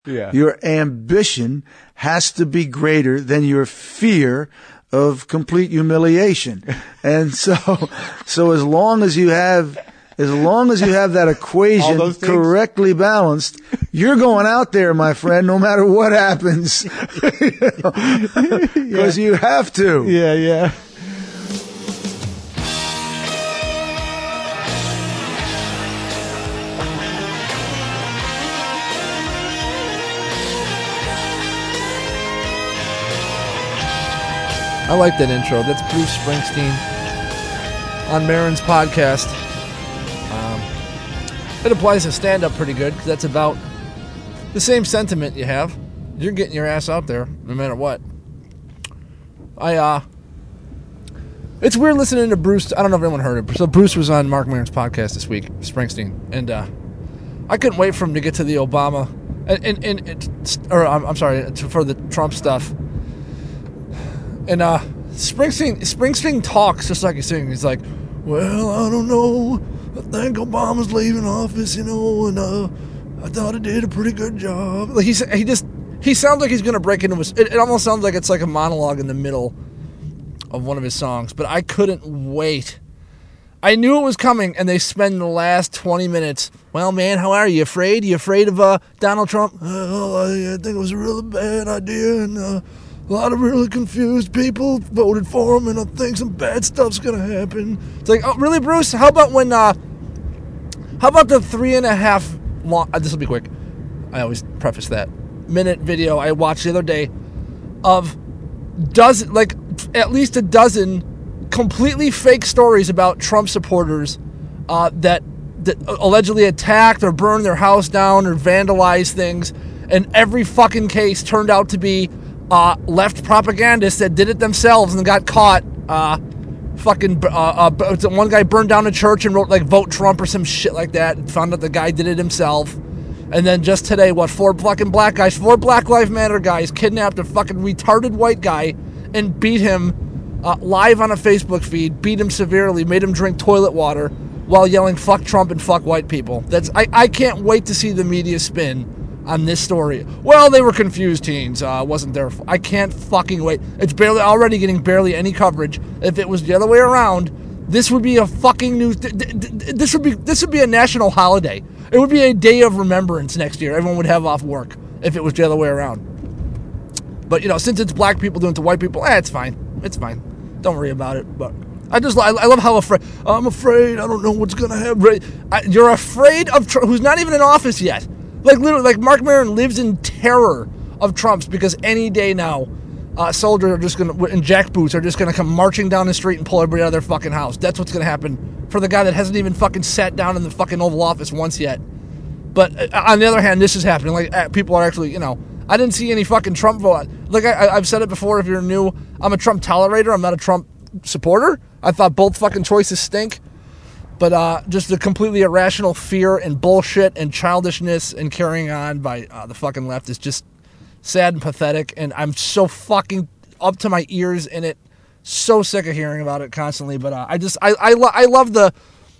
Yeah. Your ambition has to be greater than your fear of complete humiliation. And so as long as you have that equation correctly balanced, you're going out there, my friend, no matter what happens. Because you have to. Yeah. I like that intro. That's Bruce Springsteen on Maron's podcast. It applies to stand-up pretty good because that's about the same sentiment you have. You're getting your ass out there no matter what. It's weird listening to Bruce. I don't know if anyone heard it. So Bruce was on Mark Maron's podcast this week, Springsteen, and I couldn't wait for him to get to the Obama for the Trump stuff. And Springsteen talks just like he's singing. He's like, well, I don't know. I think Obama's leaving office, and I thought he did a pretty good job. Like he sounds like he's going to break into his... It almost sounds like it's like a monologue in the middle of one of his songs. But I couldn't wait. I knew it was coming, and they spend the last 20 minutes, well, man, how are you? Afraid? You afraid of Donald Trump? Well, I think it was a really bad idea, and... a lot of really confused people voted for him, and I think some bad stuff's gonna happen. It's like, oh, really, Bruce? How about the 3.5 long... this will be quick. I always preface that. Minute video I watched the other day of at least a dozen completely fake stories about Trump supporters that allegedly attacked or burned their house down or vandalized things, and every fucking case turned out to be left propagandists that did it themselves and got caught. One guy burned down a church and wrote like "Vote Trump" or some shit like that, and found out the guy did it himself. And then just today, four Black Lives Matter guys kidnapped a fucking retarded white guy and beat him live on a Facebook feed, beat him severely, made him drink toilet water while yelling "fuck Trump" and "fuck white people." I can't wait to see the media spin on this story. Well, they were confused teens. Wasn't there? I can't fucking wait. It's already getting barely any coverage. If it was the other way around, this would be a fucking new... This would be a national holiday. It would be a day of remembrance next year. Everyone would have off work if it was the other way around. But, since it's black people doing it to white people, it's fine. It's fine. Don't worry about it. But I love how afraid... I'm afraid. I don't know what's going to happen. You're afraid of Trump, who's not even in office yet. Like, literally, like Mark Maron lives in terror of Trump's because any day now, soldiers are just going to, in jack boots, are just going to come marching down the street and pull everybody out of their fucking house. That's what's going to happen for the guy that hasn't even fucking sat down in the fucking Oval Office once yet. But on the other hand, this is happening. Like, people are actually, I didn't see any fucking Trump vote. Like, I've said it before, if you're new, I'm a Trump tolerator. I'm not a Trump supporter. I thought both fucking choices stink. But just the completely irrational fear and bullshit and childishness and carrying on by the fucking left is just sad and pathetic. And I'm so fucking up to my ears in it. So sick of hearing about it constantly. But I love the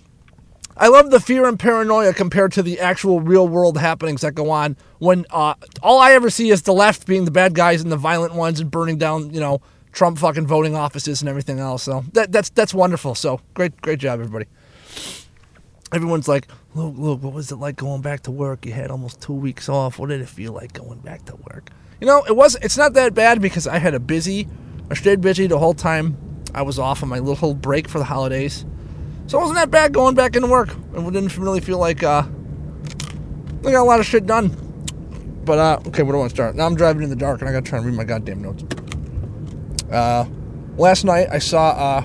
fear and paranoia compared to the actual real world happenings that go on when all I ever see is the left being the bad guys and the violent ones and burning down, Trump fucking voting offices and everything else. So that's wonderful. So great job, everybody. Everyone's like, look, what was it like going back to work? You had almost 2 weeks off. What did it feel like going back to work? It's not that bad because I stayed busy the whole time I was off on my little break for the holidays. So it wasn't that bad going back into work. And we didn't really feel like I got a lot of shit done. But, okay, where do I want to start? Now I'm driving in the dark and I got to try and read my goddamn notes. Last night I saw,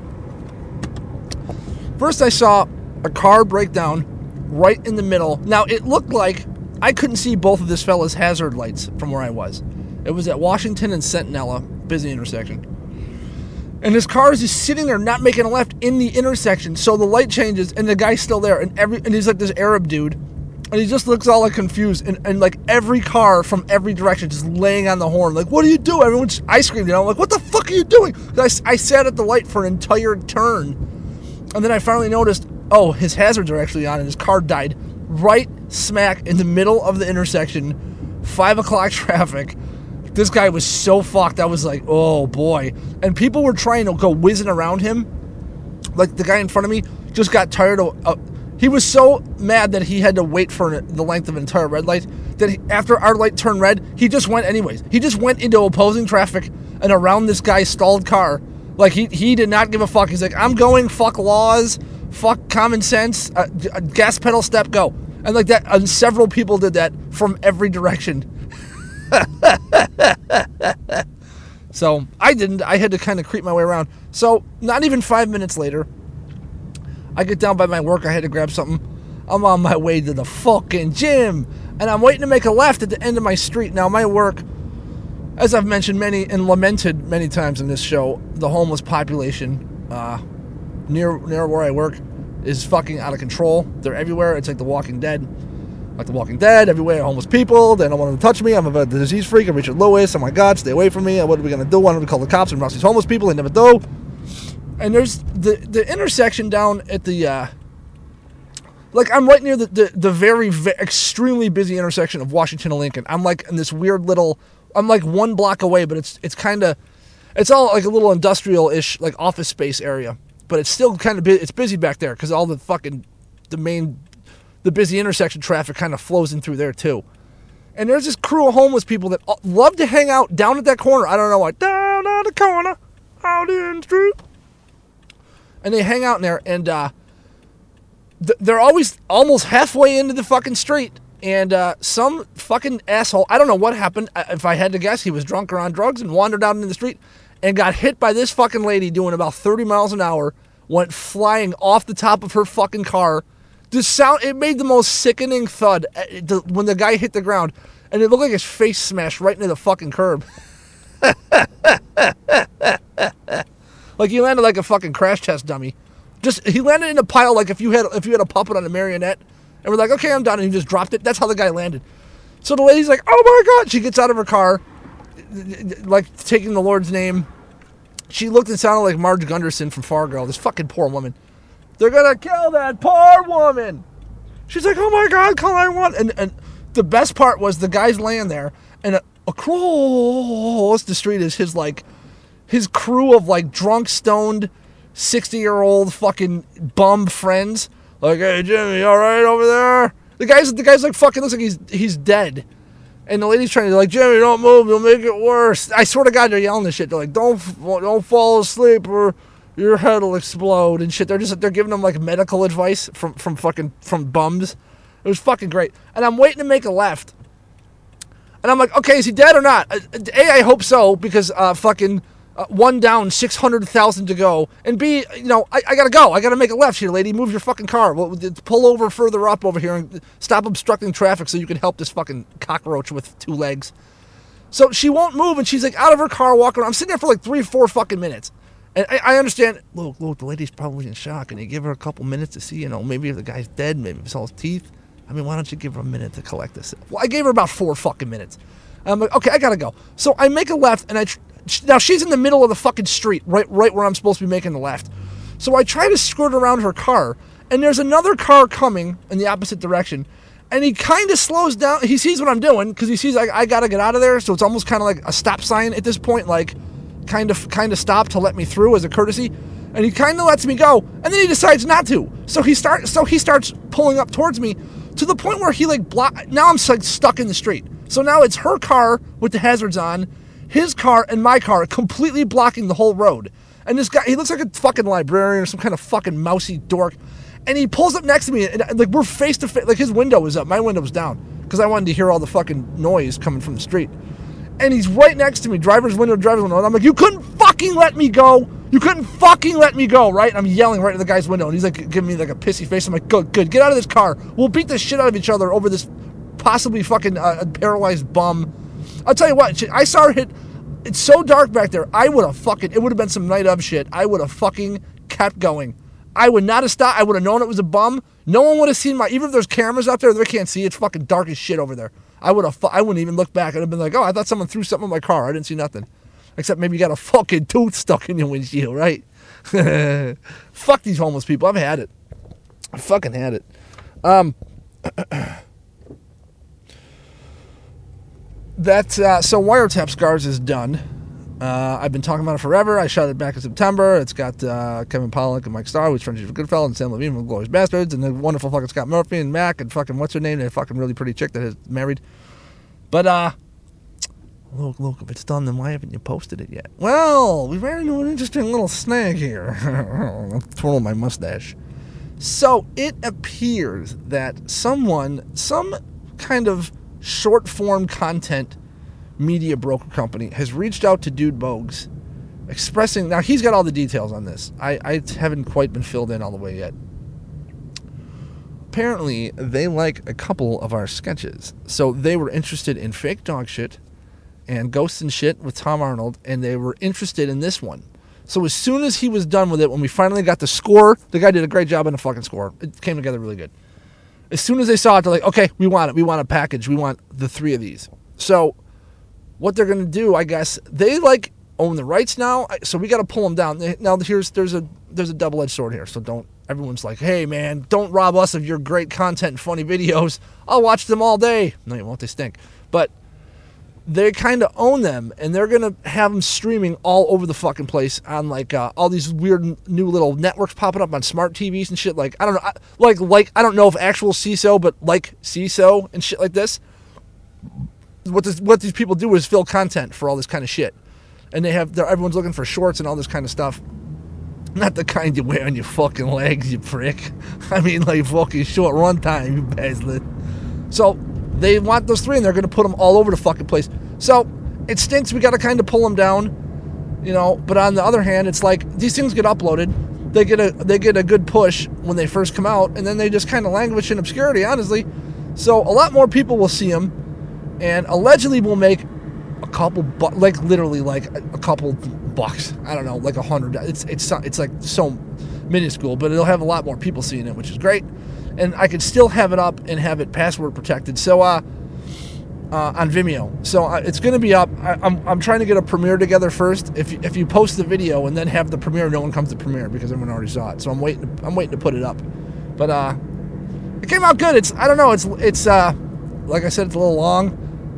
first I saw a car break down right in the middle. Now, it looked like I couldn't see both of this fella's hazard lights from where I was. It was at Washington and Centinela, busy intersection. And his car is just sitting there not making a left in the intersection. So the light changes and the guy's still there. And he's like this Arab dude. And he just looks all like confused. And like every car from every direction just laying on the horn. Like, what do you do? I screamed, like, what the fuck are you doing? I sat at the light for an entire turn. And then I finally noticed, his hazards are actually on and his car died right smack in the middle of the intersection 5 o'clock traffic. This guy was so fucked. I was like, oh boy. And people were trying to go whizzing around him. Like the guy in front of me just got tired of... he was so mad that he had to wait for the length of an entire red light that after our light turned red, he just went anyways. He just went into opposing traffic and around this guy's stalled car. Like he did not give a fuck. He's like, I'm going, fuck laws, fuck common sense, gas pedal step, go. And like that, and several people did that from every direction. So I didn't. I had to kind of creep my way around. So not even 5 minutes later, I get down by my work. I had to grab something. I'm on my way to the fucking gym, and I'm waiting to make a left at the end of my street. Now my work, as I've mentioned and lamented many times in this show, the homeless population near where I work is fucking out of control. They're everywhere. It's like The Walking Dead. Like The Walking Dead, everywhere, homeless people. They don't want to touch me. I'm a disease freak. I'm Richard Lewis. Oh my God, stay away from me. What are we going to do? Why don't we call the cops and roust these homeless people? They never do. And there's the intersection down at the, like I'm right near the very extremely busy intersection of Washington and Lincoln. I'm like in this weird little, I'm like 1 block away, but it's kind of, it's all like a little industrial-ish, like office space area. But it's still kind of, it's busy back there because all the fucking, the busy intersection traffic kind of flows in through there too. And there's this crew of homeless people that love to hang out down at that corner. I don't know why. Down on the corner, out in the street. And they hang out in there, and they're always almost halfway into the fucking street. And some fucking asshole, I don't know what happened. If I had to guess, he was drunk or on drugs and wandered out into the street and got hit by this fucking lady doing about 30 miles an hour, went flying off the top of her fucking car. It made the most sickening thud when the guy hit the ground, and it looked like his face smashed right into the fucking curb. Like he landed like a fucking crash test dummy. He landed in a pile like if you had a puppet on a marionette, and we're like, okay, I'm done, and he just dropped it. That's how the guy landed. So the lady's like, oh my God. She gets out of her car, like taking the Lord's name. She looked and sounded like Marge Gunderson from Fargo. This fucking poor woman. They're gonna kill that poor woman. She's like, oh my God, call 911. And the best part was the guy's laying there, and across the street is his crew of like drunk, stoned, 60-year-old fucking bum friends. Like, hey Jimmy, all right over there? The guy's like fucking looks like he's dead. And the lady's trying to like, Jimmy, don't move, you'll make it worse. I swear to God, they're yelling this shit. They're like, don't fall asleep or your head will explode and shit. They're giving them like medical advice from bums. It was fucking great. And I'm waiting to make a left. And I'm like, okay, is he dead or not? A, I hope so, because one down, 600,000 to go. And B, I gotta go. I gotta make a left here, lady. Move your fucking car. Pull over further up over here and stop obstructing traffic so you can help this fucking cockroach with 2 legs. So she won't move, and she's like out of her car walking around. I'm sitting there for like 3 or 4 fucking minutes. And I understand, look, the lady's probably in shock, and you give her a couple minutes to see, maybe if the guy's dead, maybe it's all his teeth. I mean, why don't you give her a minute to collect this? Well, I gave her about 4 fucking minutes. I'm like, okay, I gotta go. So I make a left, and now she's in the middle of the fucking street, right where I'm supposed to be making the left. So I try to skirt around her car, and there's another car coming in the opposite direction, and he kind of slows down. He sees what I'm doing, because he sees I gotta get out of there, so it's almost kind of like a stop sign at this point, like kind of stop to let me through as a courtesy. And he kind of lets me go, and then he decides not to. So he starts pulling up towards me to the point where he now I'm like stuck in the street. So now it's her car with the hazards on, his car and my car completely blocking the whole road. And this guy, he looks like a fucking librarian or some kind of fucking mousy dork. And he pulls up next to me, and like we're face to face. Like his window was up, my window was down, because I wanted to hear all the fucking noise coming from the street. And he's right next to me, driver's window. And I'm like, you couldn't fucking let me go. You couldn't fucking let me go, right? And I'm yelling right at the guy's window, and he's like giving me like a pissy face. I'm like, good, get out of this car. We'll beat the shit out of each other over this possibly fucking paralyzed bum. I'll tell you what, I saw her hit. It's so dark back there. It would have been some night of shit. I would have fucking kept going. I would not have stopped. I would have known it was a bum. No one would have seen even if there's cameras out there, they can't see. It's fucking dark as shit over there. I wouldn't even look back. I'd have been like, oh, I thought someone threw something in my car. I didn't see nothing. Except maybe you got a fucking tooth stuck in your windshield, right? Fuck these homeless people. I've had it. I fucking had it. So Wiretap Scars is done. I've been talking about it forever. I shot it back in September. It's got Kevin Pollak and Mike Starr, who's friends with Goodfellas, and Sam Levine from Glorious Bastards, and the wonderful fucking Scott Murphy and Mac, and fucking what's her name, and a fucking really pretty chick that is married. But look, if it's done, then why haven't you posted it yet? Well, we ran into an interesting little snag here. I'm twirling my mustache. So it appears that some kind of short-form content media broker company has reached out to Dude Bogues, expressing... Now, he's got all the details on this. I haven't quite been filled in all the way yet. Apparently, they like a couple of our sketches. So they were interested in Fake Dog Shit and Ghosts and Shit with Tom Arnold, and they were interested in this one. So as soon as he was done with it, when we finally got the score, the guy did a great job on the fucking score. It came together really good. As soon as they saw it, they're like, okay, we want it. We want a package. We want the 3 of these. So what they're going to do, I guess, they like own the rights now, so we got to pull them down. Now there's a double-edged sword here, so don't, everyone's like, hey man, don't rob us of your great content and funny videos. I'll watch them all day. No, you won't, they stink. But they kind of own them, and they're going to have them streaming all over the fucking place on, like, all these weird new little networks popping up on smart TVs and shit. Like, I don't know, like I don't know if actual CISO, but like CISO and shit like this. What these people do is fill content for all this kind of shit. And everyone's looking for shorts and all this kind of stuff. Not the kind you wear on your fucking legs, you prick. I mean, like, fucking short runtime, you bastard. So they want those 3, and they're going to put them all over the fucking place. So it stinks. We got to kind of pull them down, you know. But on the other hand, it's like these things get uploaded. They get a good push when they first come out, and then they just kind of languish in obscurity, honestly. So a lot more people will see them, and allegedly will make a couple, like literally like a couple bucks. I don't know, like $100. It's like so minuscule, but it'll have a lot more people seeing it, which is great. And I could still have it up and have it password protected. So on Vimeo. So it's going to be up. I'm trying to get a premiere together first. If you post the video and then have the premiere, no one comes to premiere because everyone already saw it. So I'm waiting to put it up. But it came out good. I don't know. It's like I said, it's a little long.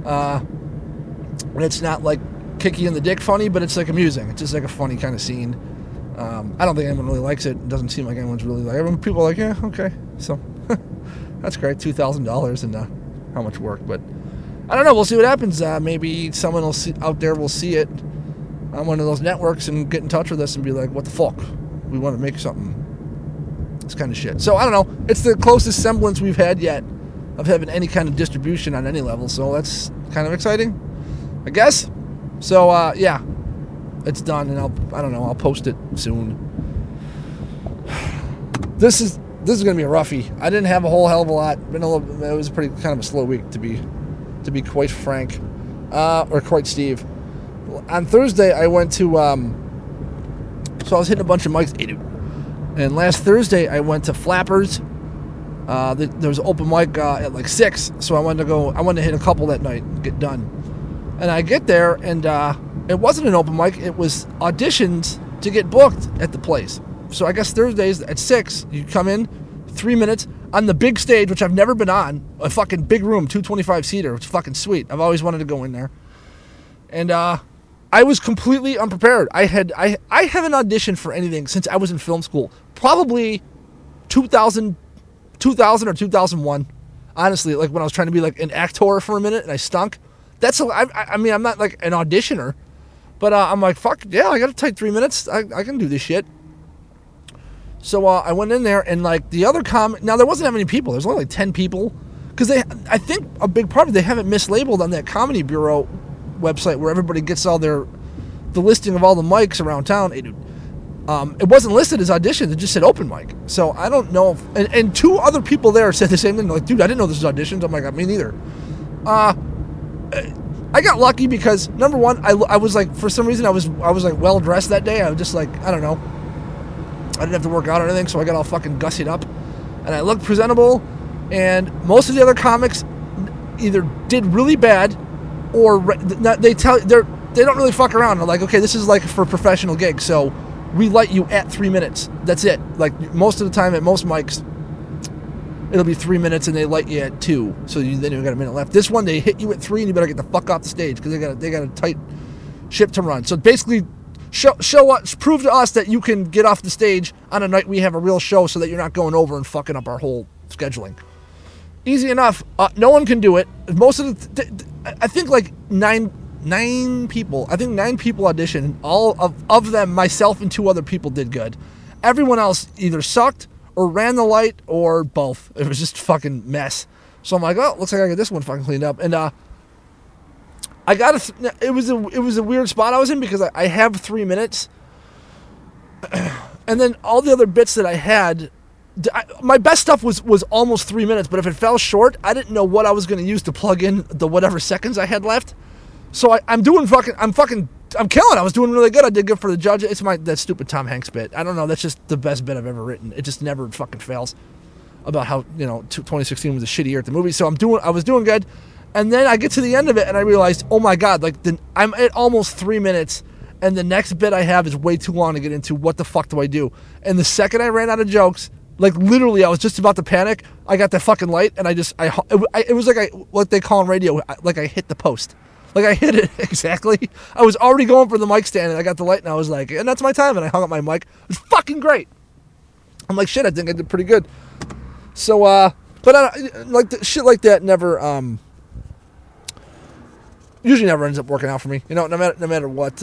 And it's not like kick you in the dick funny, but it's like amusing. It's just like a funny kind of scene. I don't think anyone really likes it. It doesn't seem like anyone's really like it. People are like, yeah, okay. So that's great. $2,000 and how much work. But I don't know. We'll see what happens. Maybe someone out there will see it on one of those networks and get in touch with us and be like, what the fuck? We want to make something. This kind of shit. So I don't know. It's the closest semblance we've had yet of having any kind of distribution on any level. So that's kind of exciting, I guess. So yeah. It's done, and I'll post it soon. This is gonna be a roughie. I didn't have a whole hell of a lot. It was a pretty kind of a slow week to be quite frank, or quite Steve. On Thursday I went to so I was hitting a bunch of mics, and last Thursday I went to Flappers. There was an open mic at like 6, so I wanted to hit a couple that night and get done. And I get there, and it wasn't an open mic. It was auditions to get booked at the place. So I guess Thursdays at 6, you come in, 3 minutes, on the big stage, which I've never been on, a fucking big room, 225-seater. It's fucking sweet. I've always wanted to go in there. And I was completely unprepared. I haven't auditioned for anything since I was in film school. Probably 2000 or 2001. Honestly, like when I was trying to be like an actor for a minute and I stunk. I mean, I'm not like an auditioner, but I'm like, fuck, yeah, I got to take 3 minutes. I can do this shit. So I went in there, and like the other now there wasn't that many people. There's only like 10 people, because I think a big part of it, they haven't mislabeled on that Comedy Bureau website where everybody gets all the listing of all the mics around town. It wasn't listed as auditions. It just said open mic. So I don't know if, and 2 other people there said the same thing. They're like, dude, I didn't know this was auditions. I'm like, me neither. I got lucky because, number one, I was like, for some reason, I was like well dressed that day. I was just like, I don't know. I didn't have to work out or anything, so I got all fucking gussied up, and I looked presentable. And most of the other comics either did really bad, or they don't really fuck around. They're like, okay, this is like for a professional gig, so we light you at 3 minutes. That's it. Like most of the time at most mics, it'll be 3 minutes and they light you at 2. So then you got a minute left. This one, they hit you at 3 and you better get the fuck off the stage because they got a tight ship to run. So basically, show us, prove to us that you can get off the stage on a night we have a real show so that you're not going over and fucking up our whole scheduling. Easy enough. No one can do it. Most of I think like nine people. I think 9 people auditioned. All of them, myself and 2 other people did good. Everyone else either sucked or ran the light or both. It was just a fucking mess. So I'm like, oh, looks like I got this one fucking cleaned up. And I got it was a weird spot I was in because I have 3 minutes, and then all the other bits that I had. My best stuff was almost 3 minutes, but if it fell short, I didn't know what I was going to use to plug in the whatever seconds I had left. So I'm killing. I was doing really good. I did good for the judge. It's that stupid Tom Hanks bit. I don't know. That's just the best bit I've ever written. It just never fucking fails. About how 2016 was a shitty year at the movie. So I was doing good, and then I get to the end of it and I realized, oh my god, I'm at almost 3 minutes, and the next bit I have is way too long to get into. What the fuck do I do? And the second I ran out of jokes. Like, literally, I was just about to panic. I got the fucking light, and it was like what they call on radio, like I hit the post. Like, I hit it exactly. I was already going for the mic stand, and I got the light, and I was like, and that's my time, and I hung up my mic. It was fucking great. I'm like, shit, I think I did pretty good. So, but shit like that never, usually never ends up working out for me. No matter what,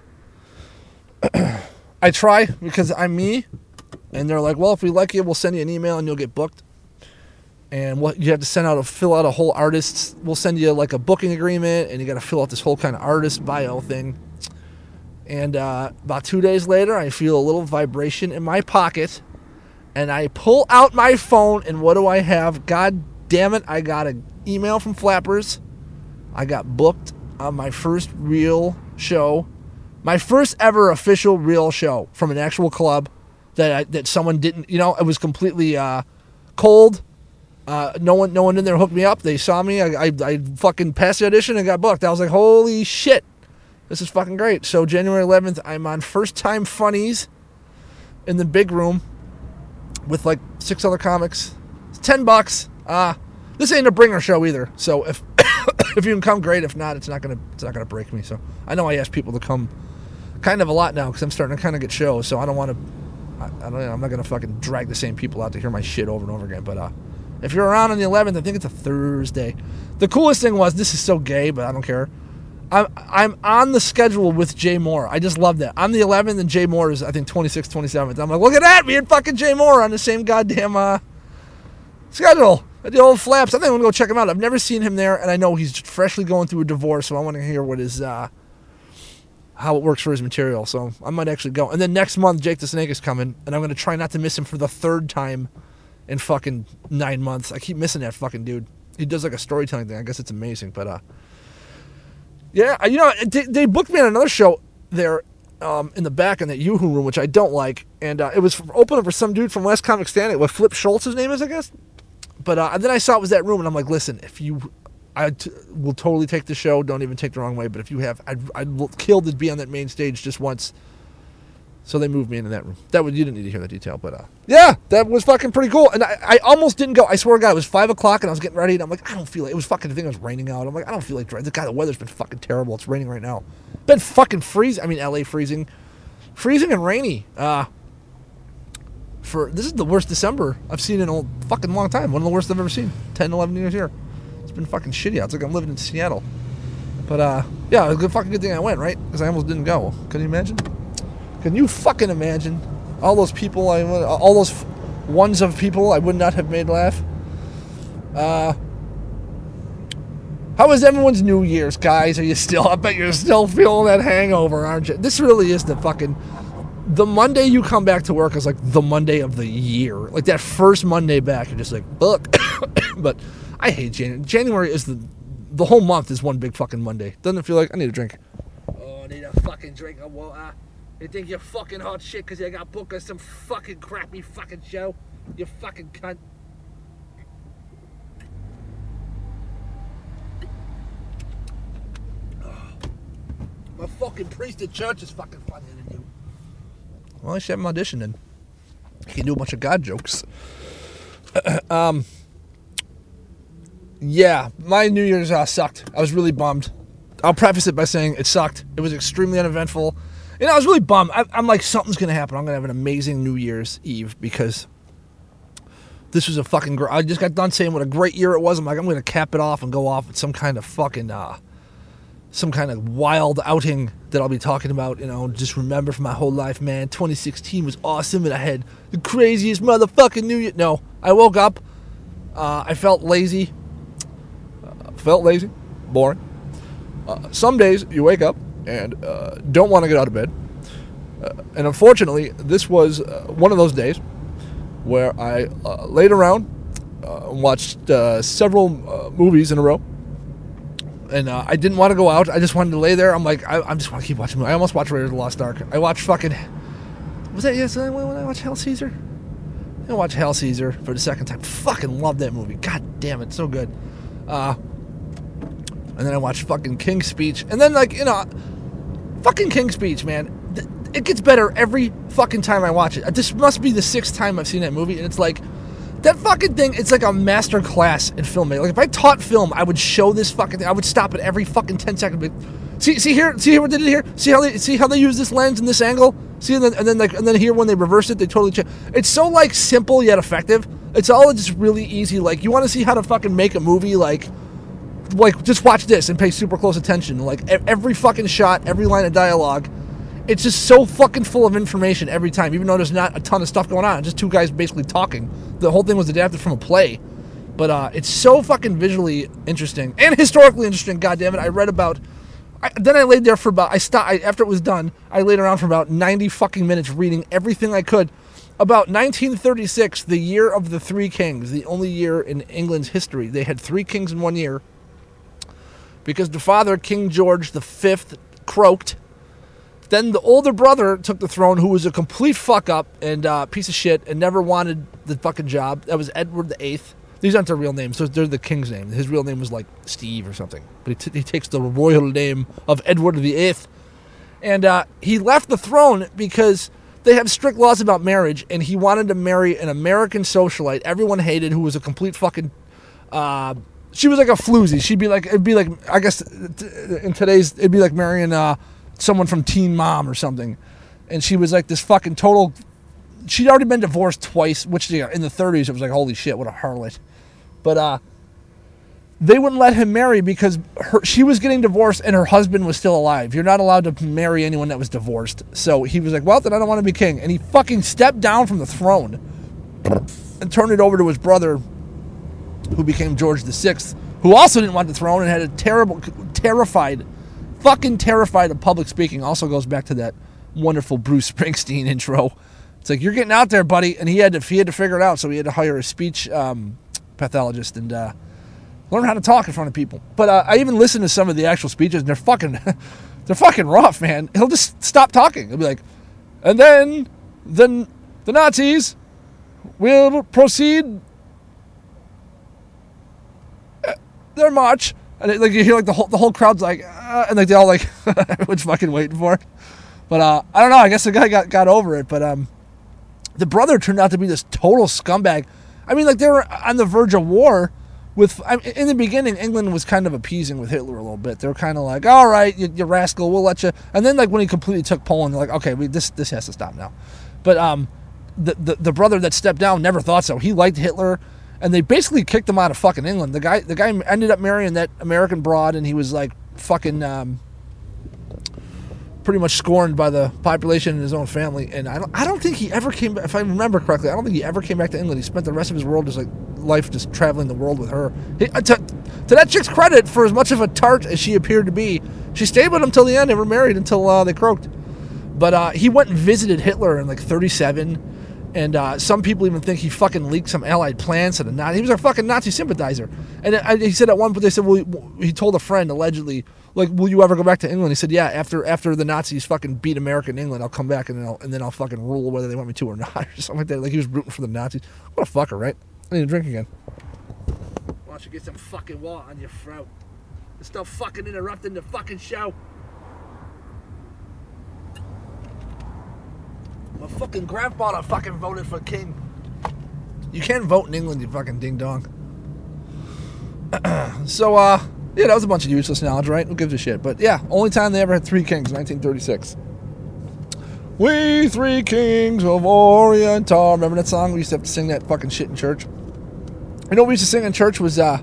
I try, because I'm me. And they're like, well, if we like you, we'll send you an email and you'll get booked. And what you have to fill out a whole artist. We'll send you like a booking agreement, and you got to fill out this whole kind of artist bio thing. And about 2 days later, I feel a little vibration in my pocket, and I pull out my phone, and what do I have? God damn it! I got an email from Flappers. I got booked on my first real show, my first ever official real show from an actual club. That someone didn't, it was completely cold. No one in there hooked me up. They saw me. I fucking passed the audition and got booked. I was like, holy shit, this is fucking great. So January 11th, I'm on First Time Funnies in the big room with like 6 other comics. It's $10. This ain't a bringer show either. So if if you can come, great. If not, it's not gonna break me. So I know I ask people to come kind of a lot now because I'm starting to kind of get shows. So I don't want to. I'm not going to fucking drag the same people out to hear my shit over and over again. But if you're around on the 11th, I think it's a Thursday. The coolest thing was, this is so gay, but I don't care. I'm on the schedule with Jay Moore. I just love that. I'm the 11th, and Jay Moore is, I think, 26th, 27th. I'm like, look at that! Me and fucking Jay Moore on the same goddamn schedule. The old Flaps. I think I'm going to go check him out. I've never seen him there, and I know he's freshly going through a divorce, so I want to hear what his... how it works for his material, so I might actually go. And then next month, Jake the Snake is coming, and I'm going to try not to miss him for the 3rd time in fucking 9 months. I keep missing that fucking dude. He does like a storytelling thing. I guess it's amazing, but yeah, they booked me on another show there in the back in that Yoo-Hoo room, which I don't like, and it was opening for some dude from Last Comic Standing, what Flip Schultz his name is, I guess. But and then I saw it was that room, and I'm like, listen, I will totally take the show. Don't even take the wrong way. But if you have, I'd kill to be on that main stage just once. So they moved me into that room. You didn't need to hear the detail, but yeah, that was fucking pretty cool. And I almost didn't go. I swear to God, it was 5 o'clock and I was getting ready, and I'm like, I don't feel like it was fucking. I think it was raining out. I'm like, I don't feel like driving. God, the weather's been fucking terrible. It's raining right now. Been fucking freezing. I mean, LA freezing and rainy. This is the worst December I've seen in a fucking long time. One of the worst I've ever seen. 10, 11 years here. It's been fucking shitty out. It's like I'm living in Seattle. But yeah, it was a fucking good thing I went, right? Because I almost didn't go. Can you imagine? Can you fucking imagine all those people all those ones of people I would not have made laugh? How was everyone's New Year's, guys? I bet you're still feeling that hangover, aren't you? This really is the Monday you come back to work is like the Monday of the year. Like that first Monday back, you're just like, fuck. But I hate January. January is the whole month is one big fucking Monday. Doesn't it feel like I need a drink? Oh, I need a fucking drink. You think you're fucking hot shit because you got booked on some fucking crappy fucking show? You fucking cunt. My fucking priest at church is fucking funnier than you. Well, I should have him audition then. He can do a bunch of God jokes. Yeah, my New Year's sucked. I was really bummed. I'll preface it by saying it sucked. It was extremely uneventful. I was really bummed. I'm like, something's going to happen. I'm going to have an amazing New Year's Eve because this was a fucking... I just got done saying what a great year it was. I'm like, I'm going to cap it off and go off with some kind of fucking... some kind of wild outing that I'll be talking about, just remember for my whole life, man, 2016 was awesome and I had the craziest motherfucking New Year. No, I woke up, I felt lazy, boring. Some days you wake up and don't want to get out of bed. And unfortunately, this was one of those days where I laid around, watched several movies in a row. And I didn't want to go out. I just wanted to lay there. I'm like, I just want to keep watching movies. I almost watched Raiders of the Lost Ark. I watched fucking... Was that yesterday when I watched Hail Caesar? I watched Hail Caesar for the second time. Fucking love that movie. God damn it, so good. And then I watched fucking King's Speech. And then, fucking King's Speech, man. It gets better every fucking time I watch it. This must be the 6th time I've seen that movie. And it's like, that fucking thing, it's like a master class in filmmaking. Like, if I taught film, I would show this fucking thing. I would stop it every fucking 10 seconds. But see what they did here? See how they use this lens and this angle? See, and then here when they reverse it, they totally change. It's so, like, simple yet effective. It's all just really easy. Like, you want to see how to fucking make a movie, like just watch this and pay super close attention. Like, every fucking shot, every line of dialogue, it's just so fucking full of information every time, even though there's not a ton of stuff going on. Just two guys basically talking. The whole thing was adapted from a play. But it's so fucking visually interesting and historically interesting, goddammit. I read about... Then I laid there for about... after it was done, I laid around for about 90 fucking minutes reading everything I could about 1936, the year of the Three Kings, the only year in England's history. They had 3 kings in one year because the father, King George V, croaked. Then the older brother took the throne, who was a complete fuck-up and piece of shit and never wanted the fucking job. That was Edward VIII. These aren't their real names. They're the king's name. His real name was like Steve or something. But he takes the royal name of Edward VIII. And he left the throne because they have strict laws about marriage, and he wanted to marry an American socialite everyone hated, who was a complete fucking... she was like a floozy. It'd be like, I guess, in today's, it'd be like marrying... someone from Teen Mom or something. And she was like this fucking total... She'd already been divorced twice, which, in the 30s, it was like, holy shit, what a harlot. But they wouldn't let him marry because she was getting divorced and her husband was still alive. You're not allowed to marry anyone that was divorced. So he was like, well, then I don't want to be king. And he fucking stepped down from the throne and turned it over to his brother, who became George VI, who also didn't want the throne and had a terrified of public speaking. Also goes back to that wonderful Bruce Springsteen intro. It's like, you're getting out there, buddy. And he had to figure it out, so he had to hire a speech pathologist and learn how to talk in front of people. But I even listened to some of the actual speeches, and they're fucking rough, man. He'll just stop talking. He'll be like, and then the Nazis will proceed their march. And you hear the whole crowd's like, and they all everyone's fucking waiting for it. But I don't know. I guess the guy got over it. But the brother turned out to be this total scumbag. I mean, they were on the verge of war with. In the beginning, England was kind of appeasing with Hitler a little bit. They were kind of like, all right, you rascal, we'll let you. And then when he completely took Poland, they're like, okay, this has to stop now. But the brother that stepped down never thought so. He liked Hitler. And they basically kicked him out of fucking England. The guy ended up marrying that American broad, and he was like fucking pretty much scorned by the population and his own family. And I don't think he ever came back. If I remember correctly, I don't think he ever came back to England. He spent the rest of his life just traveling the world with her. To that chick's credit, for as much of a tart as she appeared to be, she stayed with him till the end. They were married until they croaked. But he went and visited Hitler in 1937. And some people even think he fucking leaked some Allied plans to the Nazis. He was a fucking Nazi sympathizer. And he said at one point, they said, well, he told a friend, allegedly, will you ever go back to England? He said, yeah, after the Nazis fucking beat America in England, I'll come back and then I'll fucking rule whether they want me to or not, or something like that. Like he was rooting for the Nazis. What a fucker, right? I need a drink again. Why don't you get some fucking water on your throat? Stop fucking interrupting the fucking show. My fucking grandfather fucking voted for king. You can't vote in England, you fucking ding dong. So, yeah, that was a bunch of useless knowledge, right? Who gives a shit? But yeah, only time they ever had 3 kings, 1936. We 3 kings of Orient are. Remember that song? We used to have to sing that fucking shit in church. You know what we used to sing in church was, there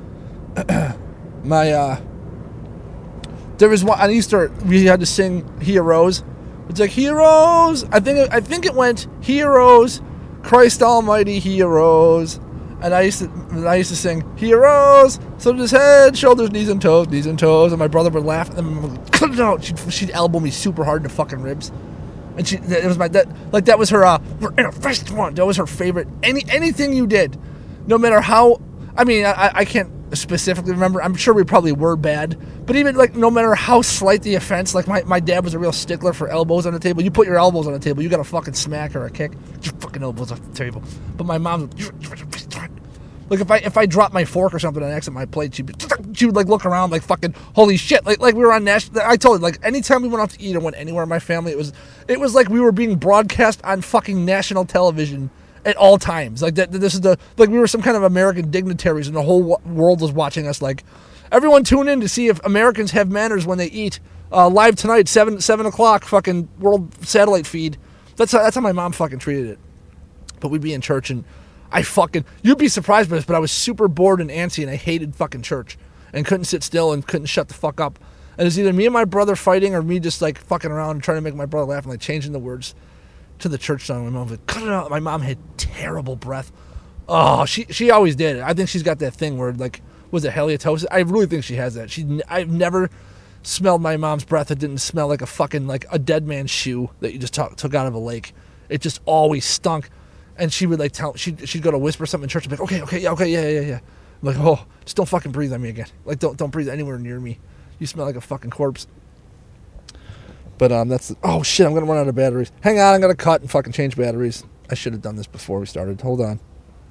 was one, on Easter, we had to sing Heroes. It's like, Heroes! I think it went, Heroes, Christ Almighty Heroes. And I used to sing, Heroes, so his head, shoulders, knees and toes, and my brother would laugh, and cut it out. She'd elbow me super hard in the fucking ribs. And that was her, we're in a first one. That was her favorite. Anything you did, no matter how, I can't specifically remember. I'm sure we probably were bad. But even, like, no matter how slight the offense, like, my dad was a real stickler for elbows on the table. You put your elbows on the table, you got a fucking smack or a kick. Your fucking elbows off the table. But my mom, like, if I dropped my fork or something on accident, my plate, she would, like, look around like fucking, holy shit. Like we were on national, I told you, like, anytime we went out to eat or went anywhere in my family, it was like we were being broadcast on fucking national television at all times. Like, we were some kind of American dignitaries and the whole world was watching us. Like, everyone tune in to see if Americans have manners when they eat. Live tonight, 7 o'clock, fucking world satellite feed. That's how my mom fucking treated it. But we'd be in church and you'd be surprised by this, but I was super bored and antsy and I hated fucking church and couldn't sit still and couldn't shut the fuck up. And it was either me and my brother fighting or me just, like, fucking around and trying to make my brother laugh and, like, changing the words to the church song. My mom would cut it out. My mom had terrible breath. Oh, she always did. I think she's got that thing where, like, was it halitosis? I really think she has that. I've never smelled my mom's breath that didn't smell like a fucking, like, a dead man's shoe that you just took out of a lake. It just always stunk. And she would, like, she'd go to whisper something in church and be like, okay, yeah. I'm like, oh, just don't fucking breathe on me again. Like, don't breathe anywhere near me. You smell like a fucking corpse. But oh shit, I'm gonna run out of batteries. Hang on, I'm gonna cut and fucking change batteries. I should have done this before we started. Hold on.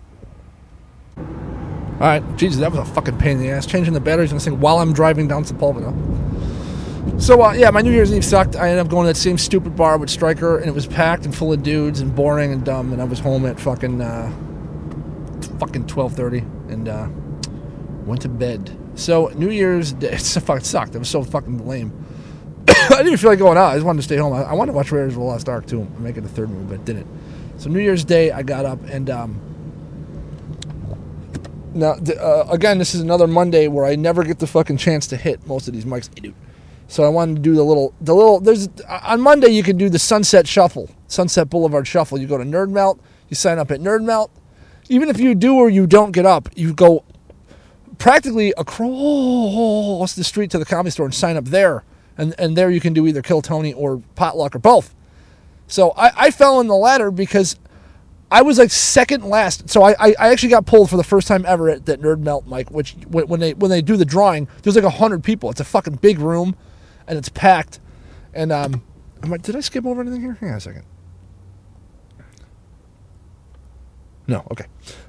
Alright, Jesus, that was a fucking pain in the ass. Changing the batteries and this thing while I'm driving down Sepulveda. So, yeah, my New Year's Eve sucked. I ended up going to that same stupid bar with Stryker, and it was packed and full of dudes and boring and dumb, and I was home at fucking 12:30 and went to bed. So, New Year's Day, it fucking sucked. It was so fucking lame. I didn't even feel like going out. I just wanted to stay home. I wanted to watch Raiders of the Lost Ark, too, and make it a third movie, but it didn't. So, New Year's Day, I got up, and now, again, this is another Monday where I never get the fucking chance to hit most of these mics. Hey, dude. So I wanted to do the little, there's, on Monday you can do the Sunset Shuffle, Sunset Boulevard Shuffle. You go to Nerd Melt, you sign up at Nerd Melt. Even if you do or you don't get up, you go practically across the street to the Comedy Store and sign up there. And there you can do either Kill Tony or Potluck or both. So I fell in the latter because I was like second last. So I actually got pulled for the first time ever at that Nerd Melt mic, which when they do the drawing, there's like 100 people. It's a fucking big room. And it's packed. And, did I skip over anything here? Hang on a second. No, okay.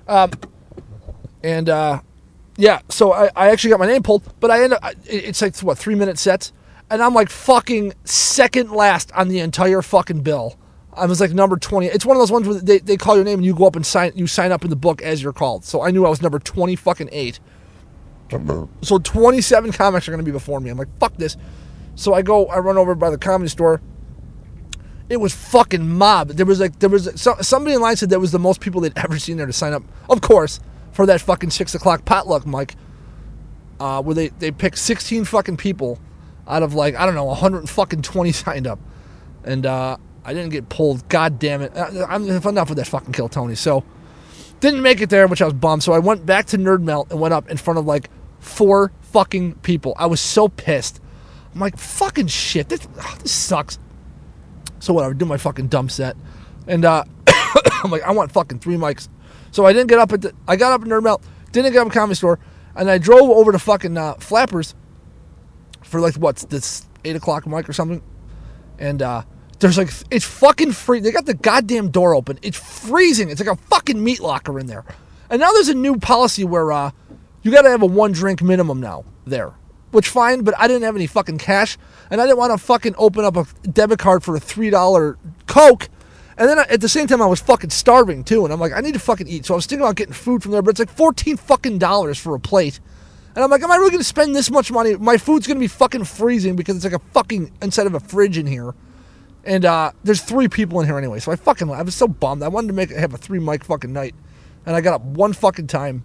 Yeah, so I actually got my name pulled, but I end up, it's like, 3-minute sets? And I'm like fucking second last on the entire fucking bill. I was like number 20. It's one of those ones where they call your name and you go up and sign up in the book as you're called. So I knew I was number 20 fucking 8. So 27 comics are going to be before me. I'm like, fuck this. So I run over by the Comedy Store. It was fucking mob. Somebody in line said that was the most people they'd ever seen there to sign up. Of course, for that fucking 6 o'clock potluck mic, where they picked 16 fucking people out of, like, I don't know, 120 signed up. And I didn't get pulled. God damn it. I'm enough with that fucking Kill Tony. So didn't make it there, which I was bummed. So I went back to Nerd Melt and went up in front of like 4 fucking people. I was so pissed. I'm like, fucking shit, this sucks. So whatever, do my fucking dumb set. And I'm like, I want fucking 3 mics. So I didn't get up I got up at Nerd Melt, didn't get up at Comedy Store, and I drove over to fucking Flappers for like, what's this, 8 o'clock mic or something. And there's like, it's fucking free. They got the goddamn door open. It's freezing. It's like a fucking meat locker in there. And now there's a new policy where you got to have a 1 drink minimum now there. Which, fine, but I didn't have any fucking cash, and I didn't want to fucking open up a debit card for a $3 Coke And then at the same time, I was fucking starving too. And I'm like, I need to fucking eat. So I was thinking about getting food from there, but it's like $14 fucking for a plate. And I'm like, am I really going to spend this much money? My food's going to be fucking freezing because it's like a fucking, inside of a fridge in here. And there's 3 people in here anyway. So I was so bummed. I wanted to have a 3 mic fucking night. And I got up one fucking time.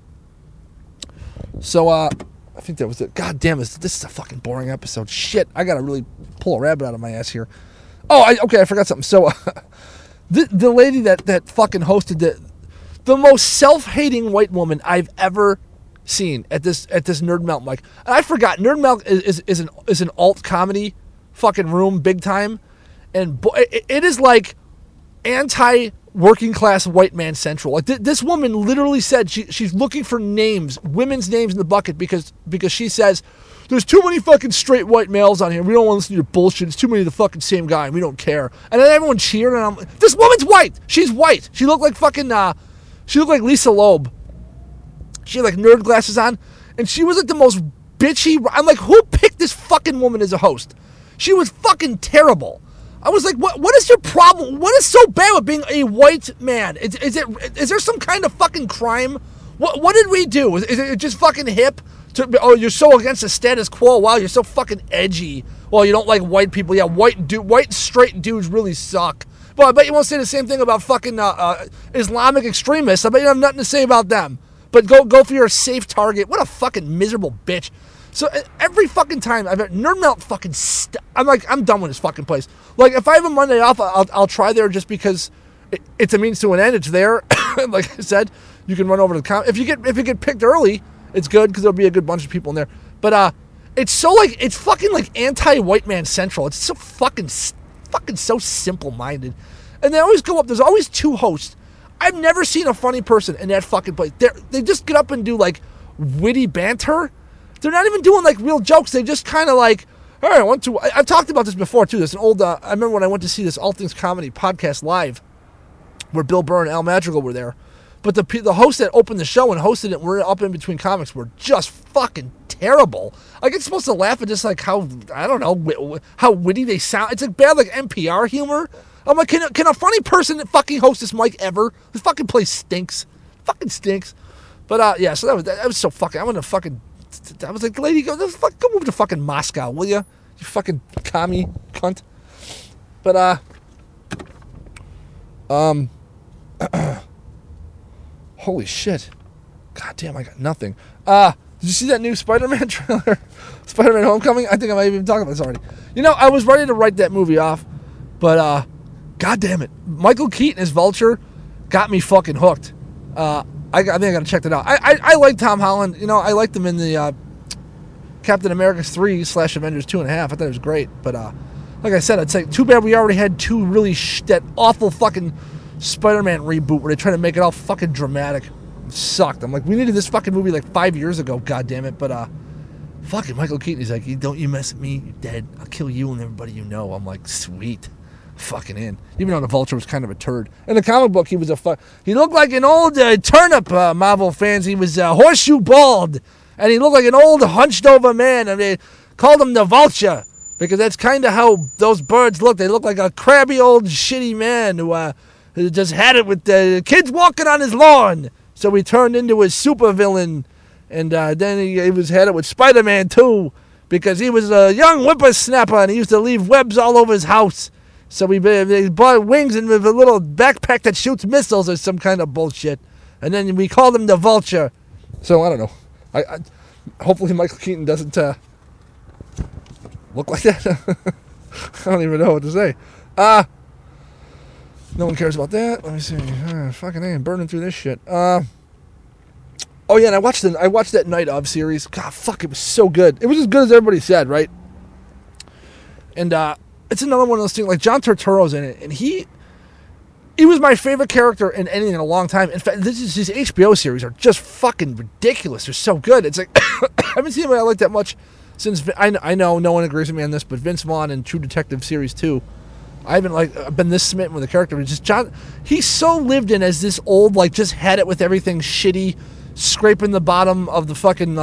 So I think that was it. God damn it. This is a fucking boring episode. Shit. I got to really pull a rabbit out of my ass here. Oh, okay. I forgot something. So the lady that fucking hosted the most self-hating white woman I've ever seen at this Nerd Melt mic. And I forgot Nerd Melt is an alt comedy fucking room big time, and it is like anti-working class white man central. Like this woman literally said she's looking for names, women's names in the bucket because she says there's too many fucking straight white males on here. We don't want to listen to your bullshit. It's too many of the fucking same guy, and we don't care. And then everyone cheered, and I'm like, this woman's white. She's white. She looked like fucking she looked like Lisa Loeb. She had like nerd glasses on, and she was like the most bitchy. I'm like, who picked this fucking woman as a host? She was fucking terrible. I was like, what is your problem? What is so bad with being a white man? Is there some kind of fucking crime? What did we do? Is it just fucking hip? You're so against the status quo. Wow, you're so fucking edgy. Well, you don't like white people. Yeah, white straight dudes really suck. Well, I bet you won't say the same thing about fucking Islamic extremists. I bet you have nothing to say about them. But go for your safe target. What a fucking miserable bitch. So every fucking time I've had Nerd Melt fucking I'm like, I'm done with this fucking place. Like, if I have a Monday off, I'll try there just because it's a means to an end. It's there. Like I said, you can run over to the if you get picked early, it's good because there'll be a good bunch of people in there. But it's so like, it's fucking like anti-white man central. It's so fucking so simple-minded. And they always go up, there's always 2 hosts. I've never seen a funny person in that fucking place. They just get up and do like witty banter. They're not even doing like real jokes. They just kind of like, all right, I've talked about this before too. There's an old, I remember when I went to see this All Things Comedy podcast live where Bill Burr and Al Madrigal were there. But the hosts that opened the show and hosted it, were up in between comics, were just fucking terrible. Like, it's supposed to laugh at just like how, I don't know, how witty they sound. It's like bad like NPR humor. I'm like, can a funny person fucking host this mic ever? This fucking place stinks. Fucking stinks. But yeah, so that was so fucking, I was like, lady, go move to fucking Moscow, will you? You fucking commie cunt. But holy shit. God damn, I got nothing. Did you see that new Spider-Man trailer? Spider-Man Homecoming? I think I might even talk about this already. You know, I was ready to write that movie off, but God damn it. Michael Keaton as Vulture got me fucking hooked. I think I gotta check that out. I like Tom Holland. You know, I liked him in the Captain America 3/Avengers 2.5. I thought it was great. But like I said, it's like too bad we already had 2 really that awful fucking Spider-Man reboot where they try to make it all fucking dramatic. It sucked. I'm like, we needed this fucking movie like 5 years ago, God damn it. But fucking Michael Keaton, he's like, don't you mess with me, you're dead. I'll kill you and everybody you know. I'm like, sweet. Fucking in. Even though the Vulture was kind of a turd. In the comic book, he was he looked like an old turnip, Marvel fans. He was horseshoe bald. And he looked like an old hunched over man. And they called him the Vulture. Because that's kind of how those birds look. They look like a crabby old shitty man who just had it with the kids walking on his lawn. So he turned into a supervillain. And then he had it with Spider-Man too. Because he was a young whippersnapper and he used to leave webs all over his house. So they bought wings and with a little backpack that shoots missiles or some kind of bullshit. And then we called him the Vulture. So I don't know. I hopefully Michael Keaton doesn't look like that. I don't even know what to say. No one cares about that. Let me see. Fucking A, I'm burning through this shit. Oh yeah, and I watched that Night Of series. God, fuck, it was so good. It was as good as everybody said, right? And it's another one of those things, like John Turturro's in it, and he was my favorite character in anything in a long time. In fact, these HBO series are just fucking ridiculous. They're so good. It's like, I haven't seen anybody I like that much since, I know no one agrees with me on this, but Vince Vaughn in True Detective Series 2. I haven't been this smitten with the character. It's just John, he's so lived in as this old, like, just had it with everything shitty, scraping the bottom of the fucking,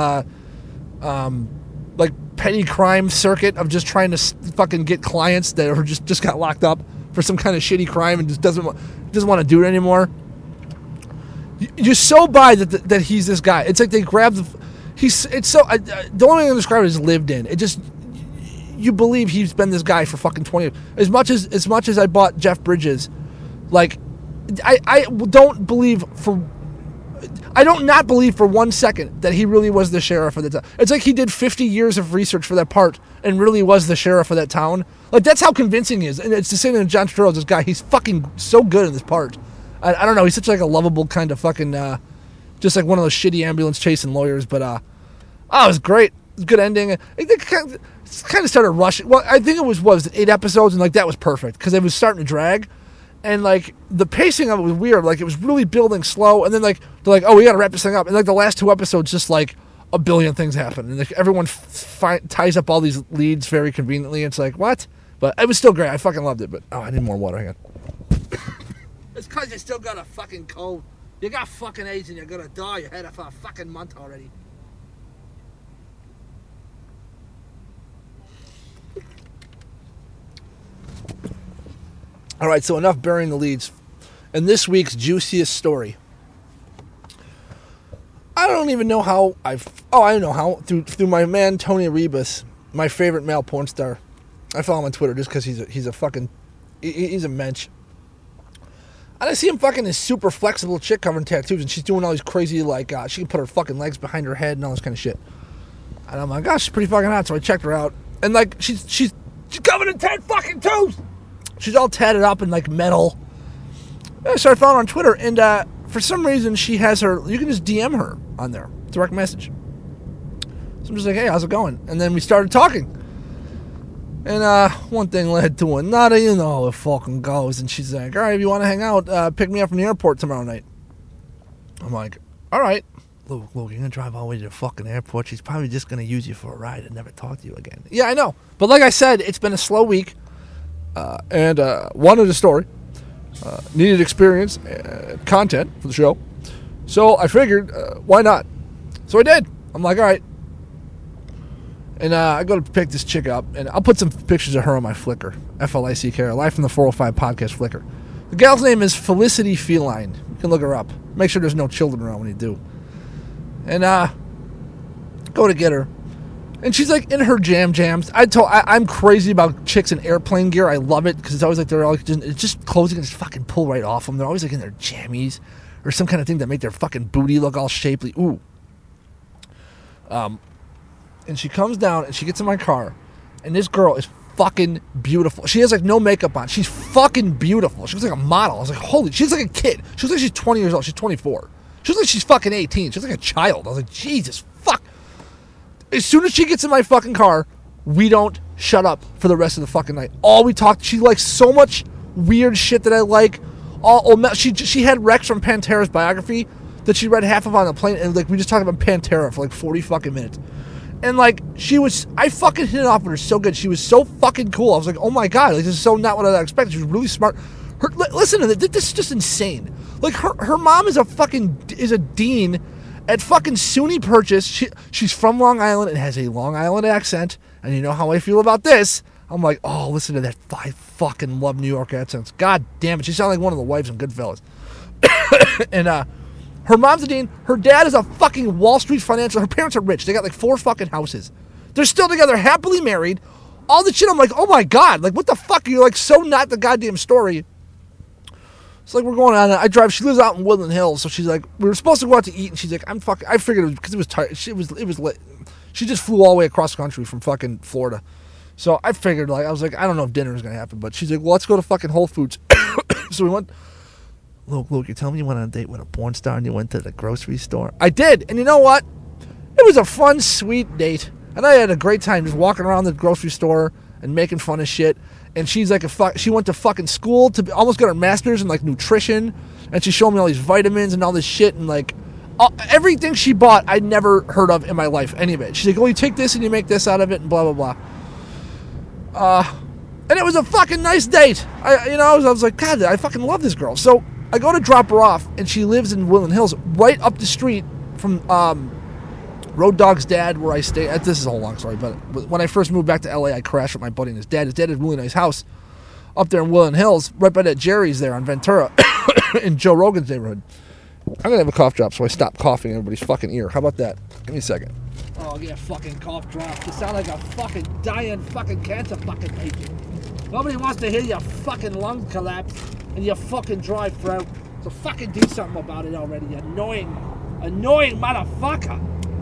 like, petty crime circuit of just trying to fucking get clients that are just got locked up for some kind of shitty crime and just doesn't want to do it anymore. You so buy that he's this guy. It's like they grab the only way I can describe it is lived in. It just, you believe he's been this guy for fucking 20 years. As much as I bought Jeff Bridges, like, I don't not believe for 1 second that he really was the sheriff of the town. It's like he did 50 years of research for that part and really was the sheriff of that town. Like, that's how convincing he is. And it's the same thing with John Turturro, this guy. He's fucking so good in this part. I don't know. He's such like a lovable kind of fucking, just like one of those shitty ambulance chasing lawyers. But, it was great. It was a good ending. It kind of started rushing. Well, I think it was 8 episodes, and like that was perfect because it was starting to drag. And, like, the pacing of it was weird. Like, it was really building slow. And then, like, they're like, oh, we got to wrap this thing up. And, like, the last 2 episodes, just, like, a billion things happen. And, like, everyone ties up all these leads very conveniently. It's like, what? But it was still great. I fucking loved it. But, I need more water. Hang on. It's because you still got a fucking cold. You got fucking AIDS and you're going to die. You had it for a fucking month already. All right, so enough burying the leads. And this week's juiciest story. I don't even know how I know how. Through my man, Tony Rebus, my favorite male porn star. I follow him on Twitter just because he's a mensch. And I see him fucking this super flexible chick covering tattoos, and she's doing all these crazy, like, she can put her fucking legs behind her head and all this kind of shit. And I'm like, gosh, she's pretty fucking hot, so I checked her out. And, like, she's covered in tattoos. She's all tatted up in, like, metal. So I found her on Twitter, and for some reason she has her, you can just DM her on there, direct message. So I'm just like, hey, how's it going? And then we started talking. And one thing led to another, you know how it fucking goes. And she's like, all right, if you want to hang out, pick me up from the airport tomorrow night. I'm like, all right. Luke, you're going to drive all the way to the fucking airport. She's probably just going to use you for a ride and never talk to you again. Yeah, I know. But like I said, it's been a slow week. And wanted a story, needed experience, content for the show. So I figured, why not? So I did. I'm like, all right. And I go to pick this chick up, and I'll put some pictures of her on my Flickr, F-L-I-C-K, Live from the 405 podcast Flickr. The gal's name is Felicity Feline. You can look her up. Make sure there's no children around when you do. And go to get her. And she's like in her jams. I'm crazy about chicks in airplane gear. I love it because it's always like they're all just clothes you can just fucking pull right off them. They're always like in their jammies or some kind of thing that make their fucking booty look all shapely. Ooh. And she comes down and she gets in my car, and this girl is fucking beautiful. She has like no makeup on. She's fucking beautiful. She looks like a model. I was like, holy, she's like a kid. She looks like she's 20 years old. She's 24. She looks like she's fucking 18. She looks like a child. I was like, Jesus, fuck. As soon as she gets in my fucking car, we don't shut up for the rest of the fucking night. All we talk, she likes so much weird shit that I like. She had Rex from Pantera's biography that she read half of on the plane, and like we just talked about Pantera for like 40 fucking minutes. And like I fucking hit it off with her so good. She was so fucking cool. I was like, oh my god, like this is so not what I expected. She was really smart. Listen to this. This is just insane. Like her mom is a dean at fucking SUNY Purchase. She's from Long Island and has a Long Island accent. And you know how I feel about this. I'm like, oh, listen to that. I fucking love New York accents. God damn it. She sounds like one of the wives in Goodfellas. And her mom's a dean. Her dad is a fucking Wall Street financial. Her parents are rich. They got like 4 fucking houses. They're still together, happily married. All the shit. I'm like, oh my god. Like, what the fuck? You're like so not the goddamn story. It's like we're going on. I drive. She lives out in Woodland Hills, so she's like, we were supposed to go out to eat, and she's like, I figured it was because it was tired. It was lit. She just flew all the way across the country from fucking Florida. So I figured, like, I was like, I don't know if dinner is gonna happen, but she's like, well, let's go to fucking Whole Foods. So we went. Luke, you're telling me you went on a date with a porn star and you went to the grocery store? I did, and you know what? It was a fun, sweet date, and I had a great time just walking around the grocery store and making fun of shit. And she's like she went to fucking school to almost get her master's in like nutrition, and she's showing me all these vitamins and all this shit, and like everything she bought I'd never heard of in my life, any of it. She's like, well, you take this and you make this out of it and blah blah blah. And it was a fucking nice date. I was like, God, I fucking love this girl. So I go to drop her off, and she lives in Woodland Hills, right up the street from Road Dogg's dad, where I stay. This is a whole long story, but when I first moved back to LA, I crashed with my buddy and his dad. His dad had a really nice house up there in Woodland Hills, right by that Jerry's there on Ventura, in Joe Rogan's neighborhood. I'm going to have a cough drop so I stop coughing in everybody's fucking ear. How about that? Give me a second. Oh, yeah, fucking cough drop. You sound like a fucking dying fucking cancer fucking patient. Nobody wants to hear your fucking lung collapse and your fucking dry throat. So fucking do something about it already, you annoying motherfucker.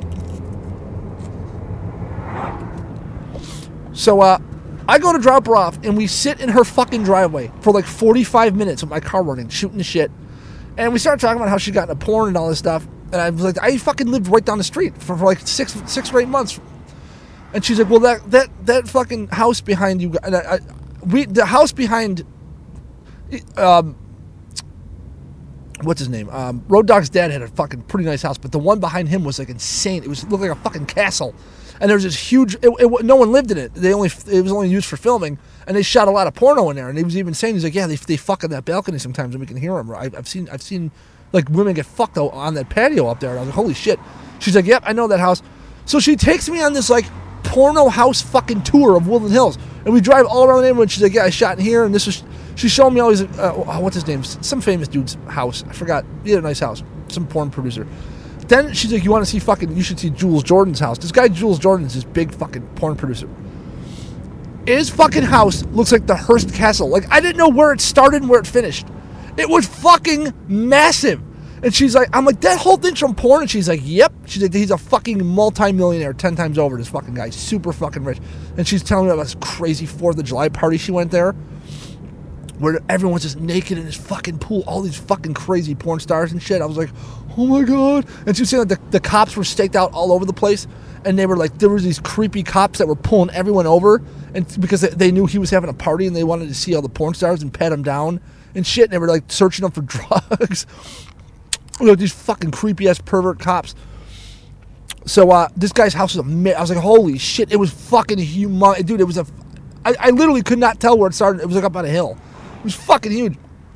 So, I go to drop her off, and we sit in her fucking driveway for like 45 minutes with my car running, shooting the shit. And we started talking about how she got into porn and all this stuff. And I was like, I fucking lived right down the street for like six or 8 months. And she's like, well, that fucking house behind you, and the house behind, what's his name? Road Dogg's dad had a fucking pretty nice house, but the one behind him was like insane. It looked like a fucking castle. And there was this huge, no one lived in it. It was only used for filming, and they shot a lot of porno in there. And he was even saying, he's like, yeah, they fuck on that balcony sometimes, and we can hear them. I've seen like women get fucked on that patio up there. And I was like, holy shit. She's like, yep, I know that house. So she takes me on this like porno house fucking tour of Woodland Hills, and we drive all around the neighborhood. She's like, yeah, I shot in here, and this was. She's showing me all these. What's his name? Some famous dude's house. I forgot. He had a nice house. Some porn producer. Then she's like, you should see Jules Jordan's house. This guy, Jules Jordan, is this big fucking porn producer. His fucking house looks like the Hearst Castle. Like, I didn't know where it started and where it finished. It was fucking massive. And she's like, I'm like, that whole thing's from porn? And she's like, yep. She's like, he's a fucking multi-millionaire 10 times over, this fucking guy. Super fucking rich. And she's telling me about this crazy 4th of July party she went there, where everyone's just naked in this fucking pool, all these fucking crazy porn stars and shit. I was like, oh my God. And she was saying that the cops were staked out all over the place, and they were like, there was these creepy cops that were pulling everyone over, and because they knew he was having a party, and they wanted to see all the porn stars and pat him down and shit, and they were like searching him for drugs. These fucking creepy ass pervert cops. So this guy's house was amazing. I was like, holy shit, it was fucking humongous. Dude, it was I literally could not tell where it started. It was like up on a hill. It was fucking huge.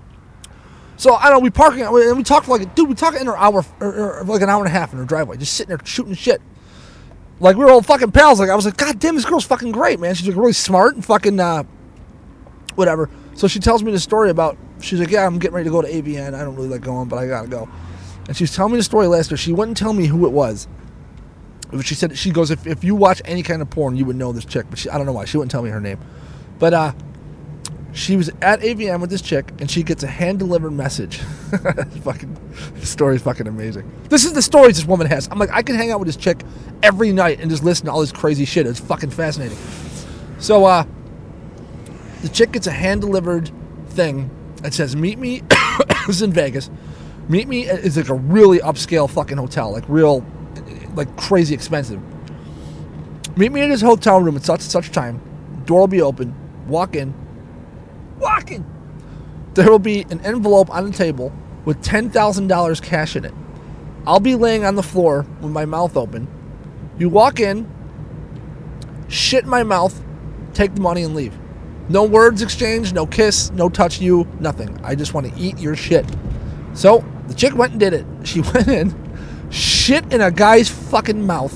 So, I don't know, we talked for like, dude, we talked in an hour, or like an hour and a half in her driveway, just sitting there shooting shit. Like, we were all fucking pals. Like, I was like, God damn, this girl's fucking great, man. She's like really smart and fucking, whatever. So she tells me the story about, she's like, yeah, I'm getting ready to go to AVN. I don't really like going, but I gotta go. And she was telling me the story last year. She wouldn't tell me who it was. She said, she goes, if you watch any kind of porn, you would know this chick. But I don't know why. She wouldn't tell me her name. But, she was at AVN with this chick, and she gets a hand-delivered message. The story's fucking amazing. This is the stories this woman has. I'm like, I can hang out with this chick every night and just listen to all this crazy shit. It's fucking fascinating. So, the chick gets a hand-delivered thing that says, meet me. This is in Vegas. Meet me. It's like a really upscale fucking hotel, like real, like crazy expensive. Meet me in this hotel room at such and such time. Door will be open. Walk in. There will be an envelope on the table with $10,000 cash in it. I'll be laying on the floor with my mouth open. You walk in, shit in my mouth, take the money and leave. No words exchanged, no kiss, no touch you, nothing. I just want to eat your shit. So the chick went and did it. She went in, shit in a guy's fucking mouth,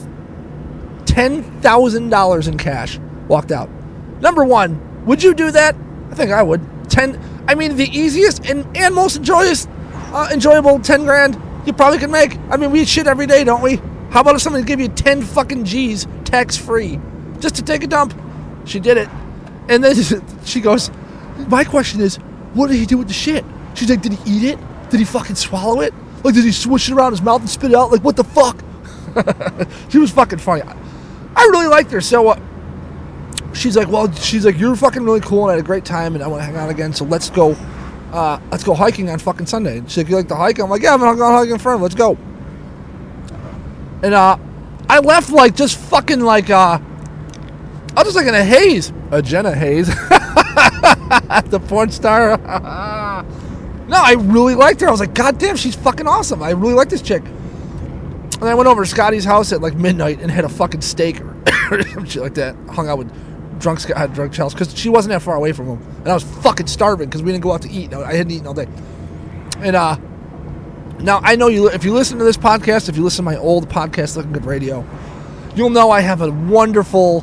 $10,000 in cash, walked out. Number one, would you do that? I think I would. The easiest and most enjoyable 10 grand you probably can make. I mean, we eat shit every day, don't we? How about if somebody give you 10 fucking G's tax-free just to take a dump? She did it. And then she goes, my question is, what did he do with the shit? She's like, did he eat it? Did he fucking swallow it? Like, did he swish it around his mouth and spit it out? Like, what the fuck? She was fucking funny. I really liked her. So, she's like, you're fucking really cool, and I had a great time, and I want to hang out again, so let's go hiking on fucking Sunday. And she's like, you like to hike? I'm like, yeah, I'm gonna go hiking in front of let's go. And I left like just fucking like I was just like in a haze. Jenna Haze. The porn star. No, I really liked her. I was like, God damn, she's fucking awesome. I really like this chick. And I went over to Scotty's house at like midnight and had a fucking steak or some shit like that. Hung out with drunk Charles because she wasn't that far away from him, and I was fucking starving because we didn't go out to eat. I hadn't eaten all day. And now I know you. If you listen to this podcast, if you listen to my old podcast, Looking Good Radio, you'll know I have a wonderful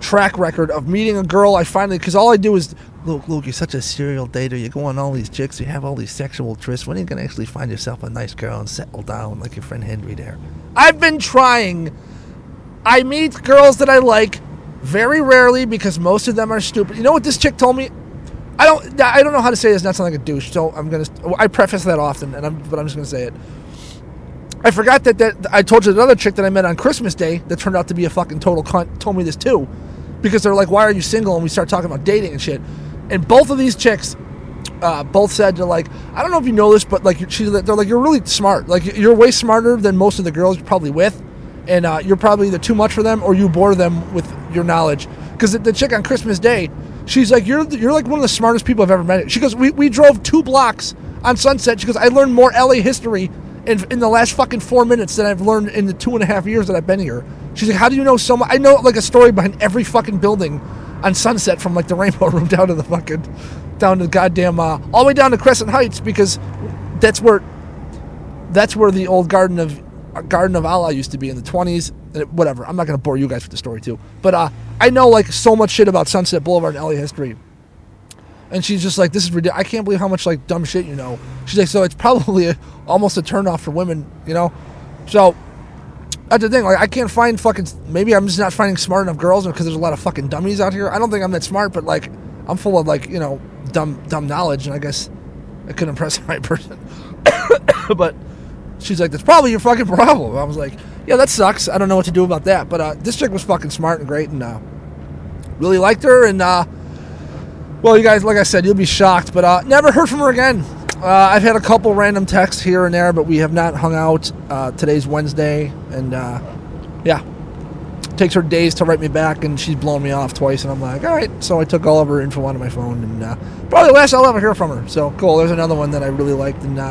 track record of meeting a girl. I finally, because all I do is, Luke, you're such a serial dater. You go on all these chicks. You have all these sexual trysts. When are you going to actually find yourself a nice girl and settle down like your friend Henry there? I've been trying. I meet girls that I like very rarely because most of them are stupid. You know what this chick told me? I don't know how to say this, not sound like a douche, so I preface that often, but I'm just gonna say it. I forgot that I told you another chick that I met on Christmas Day that turned out to be a fucking total cunt told me this too, because they're like, "Why are you single?" And we start talking about dating and shit. And both of these chicks, both said to like, I don't know if you know this, but like they're like, you're really smart. Like you're way smarter than most of the girls you're probably with, and you're probably either too much for them or you bore them with your knowledge. Because the chick on Christmas Day, she's like, you're like one of the smartest people I've ever met. She goes, we drove 2 blocks on Sunset. She goes, I learned more LA history in the last fucking 4 minutes than I've learned in the 2.5 years that I've been here. She's like, how do you know so much? I know like a story behind every fucking building on Sunset, from like the Rainbow Room down to the goddamn, all the way down to Crescent Heights, because that's where the old Garden of Allah used to be in the 20s. Whatever, I'm not going to bore you guys with the story too. But I know like so much shit about Sunset Boulevard and LA history. And she's just like, this is ridiculous. I can't believe how much like dumb shit you know. She's like, so it's probably almost a turnoff for women, you know? So that's the thing. Like I can't find fucking, maybe I'm just not finding smart enough girls because there's a lot of fucking dummies out here. I don't think I'm that smart, but like I'm full of like, you know, dumb knowledge, and I guess I could impress the right person. But she's like, that's probably your fucking problem. I was like, yeah, that sucks. I don't know what to do about that. But this chick was fucking smart and great, and really liked her. And well, you guys, like I said, you'll be shocked, but never heard from her again. I've had a couple random texts here and there, but we have not hung out. Today's Wednesday, and yeah, it takes her days to write me back, and she's blown me off twice, and I'm like, all right. So I took all of her info onto my phone, and probably the last I'll ever hear from her. So cool. There's another one that I really liked, and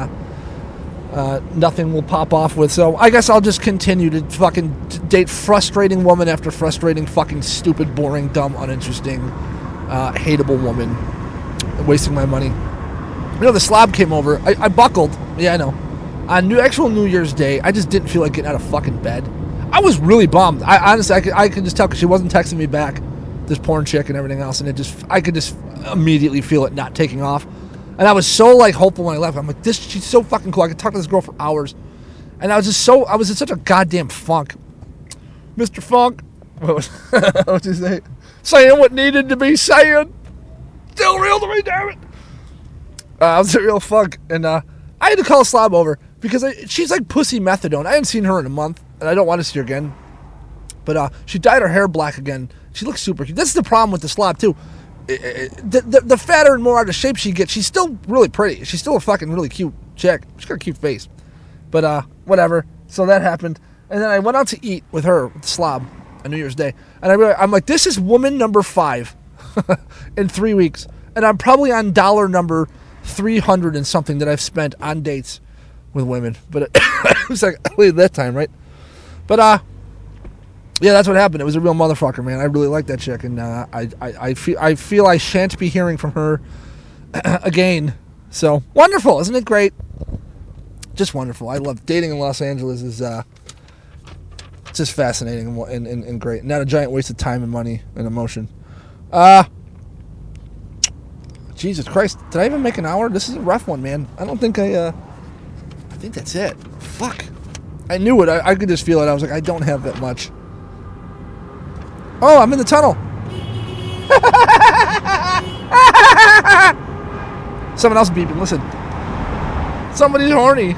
nothing will pop off with. So I guess I'll just continue to fucking date frustrating woman after frustrating, fucking stupid, boring, dumb, uninteresting, hateable woman, wasting my money. You know, the slob came over. I buckled. Yeah, I know. On actual New Year's Day, I just didn't feel like getting out of fucking bed. I was really bummed. I honestly, I could just tell because she wasn't texting me back, this porn chick and everything else, and I could just immediately feel it not taking off. And I was so like hopeful when I left. I'm like, she's so fucking cool. I could talk to this girl for hours. And I was in such a goddamn funk. Mr. Funk, what'd you say? Saying what needed to be said. Still real to me, damn it. I was in real funk, and I had to call a slob over because she's like pussy methadone. I hadn't seen her in a month, and I don't want to see her again. But she dyed her hair black again. She looks super cute. That's the problem with the slob too. The fatter and more out of shape she gets, she's still really pretty. She's still a fucking really cute chick. She's got a cute face. But whatever. So that happened, and then I went out to eat with her, with the slob, on New Year's Day, and I'm like, this is woman number 5 in 3 weeks, and I'm probably on dollar number 300 and something that I've spent on dates with women. But it was like late that time, right? But yeah, that's what happened. It was a real motherfucker, man. I really like that chick, and I feel I shan't be hearing from her again. So wonderful, isn't it great? Just wonderful. I love dating in Los Angeles. Is it's just fascinating and great. Not a giant waste of time and money and emotion. Jesus Christ, did I even make an hour? This is a rough one, man. I don't think I think that's it. Fuck. I knew it. I could just feel it. I was like, I don't have that much. Oh, I'm in the tunnel. Someone else beeping. Listen. Somebody's horny.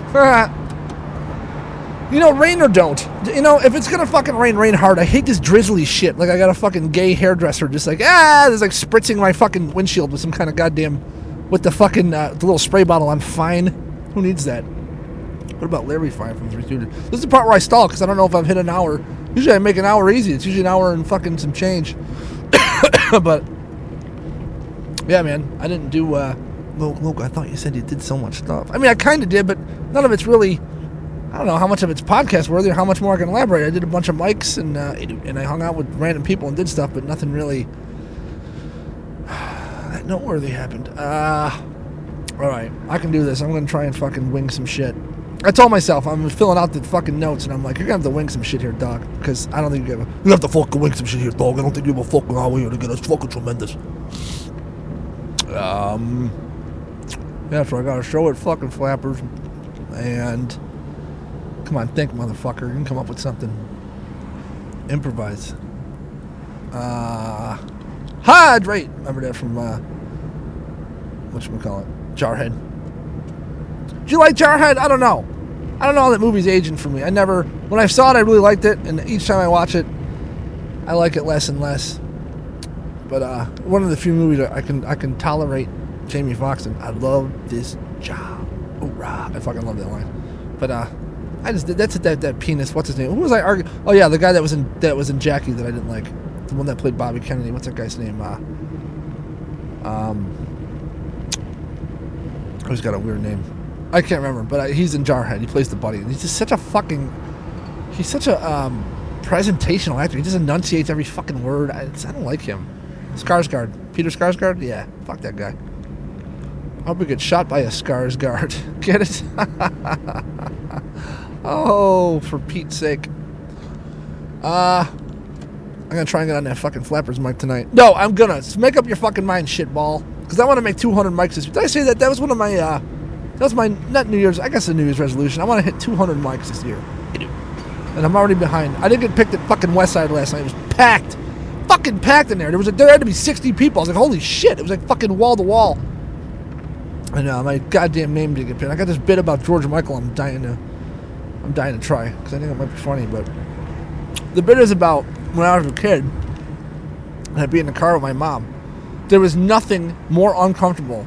You know, rain or don't. You know, if it's gonna fucking rain hard. I hate this drizzly shit. Like I got a fucking gay hairdresser just like, there's like spritzing my fucking windshield with some kind of goddamn, with the fucking, the little spray bottle. I'm fine. Who needs that? What about Larry Fine from 3 Student? This is the part where I stall because I don't know if I've hit an hour. Usually I make an hour easy. It's usually an hour and fucking some change. But, yeah, man, I didn't do, Luke, I thought you said you did so much stuff. I mean, I kind of did, but none of it's really, I don't know how much of it's podcast worthy or how much more I can elaborate. I did a bunch of mics and I hung out with random people and did stuff, but nothing really that noteworthy happened. All right, I can do this. I'm going to try and fucking wing some shit. I told myself, I'm filling out the fucking notes, and I'm like, you're gonna have to wing some shit here, dog, because I don't think you have to fucking wing some shit here, dog. I don't think you have a fucking hour here to get us fucking tremendous. Yeah, so I got a show at fucking Flappers, and come on, think, motherfucker. You can come up with something. Improvise. Hydrate. Remember that from whatchamacallit? Jarhead. Did you like Jarhead? I don't know how that movie's aging for me. When I saw it, I really liked it, and each time I watch it, I like it less and less. But one of the few movies I can tolerate Jamie Foxx in. I love this job. Hoorah. I fucking love that line. But that's that penis. What's his name? Who was I arguing? Oh yeah, the guy that was in Jackie that I didn't like. The one that played Bobby Kennedy. What's that guy's name? He's got a weird name. I can't remember, but he's in Jarhead. He plays the buddy. And he's just such a presentational actor. He just enunciates every fucking word. I don't like him. Skarsgård. Peter Skarsgård? Yeah, fuck that guy. I hope we get shot by a Skarsgård. Get it? Oh, for Pete's sake. I'm gonna try and get on that fucking Flappers mic tonight. No, I'm gonna. Make up your fucking mind, shitball. Because I want to make 200 mics this year. Did I say that? That was one of my, that was my, not New Year's, I guess a New Year's resolution. I want to hit 200 mics this year. And I'm already behind. I didn't get picked at fucking Westside last night. It was packed. Fucking packed in there. There had to be 60 people. I was like, holy shit. It was like fucking wall to wall. And my goddamn name didn't get picked. I got this bit about George Michael I'm dying to try. Because I think it might be funny. But the bit is about when I was a kid. And I'd be in the car with my mom. There was nothing more uncomfortable.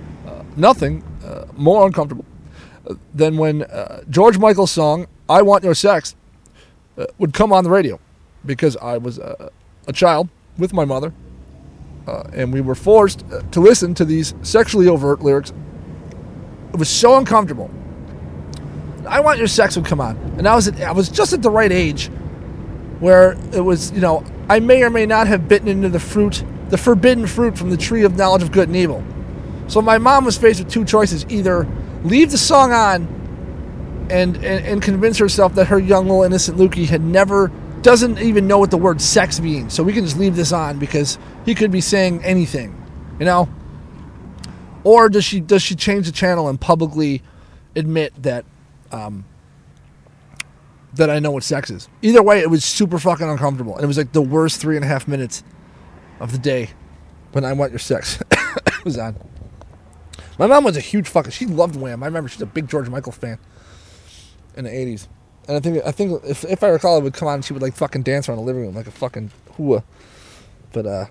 More uncomfortable than when George Michael's song, I Want Your Sex, would come on the radio. Because I was a child with my mother. And we were forced to listen to these sexually overt lyrics. It was so uncomfortable. I Want Your Sex would come on. And I was just at the right age where it was, I may or may not have bitten into the forbidden fruit from the tree of knowledge of good and evil. So my mom was faced with two choices. Either leave the song on and convince herself that her young little innocent Lukey doesn't even know what the word sex means. So we can just leave this on because he could be saying anything, Or does she change the channel and publicly admit that that I know what sex is? Either way, it was super fucking uncomfortable. And it was like the worst 3.5 minutes of the day when I Want Your Sex was on. My mom was a huge she loved Wham. I remember she's a big George Michael fan in the 80s. And I think if I recall, it would come on and she would like fucking dance around the living room like a fucking hua. But